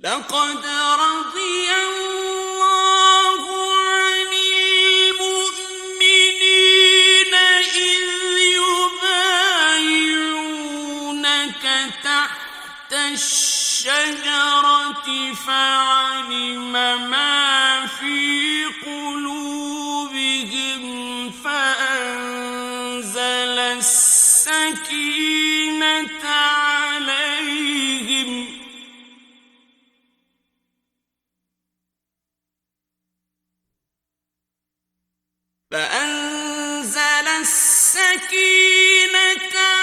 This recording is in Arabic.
لقد رضي الله عن المؤمنين إذ يبايعونك تحت الشجرة فعلم ما في قلوبهم فأنزل السكينة عليهم فأنزل السكينة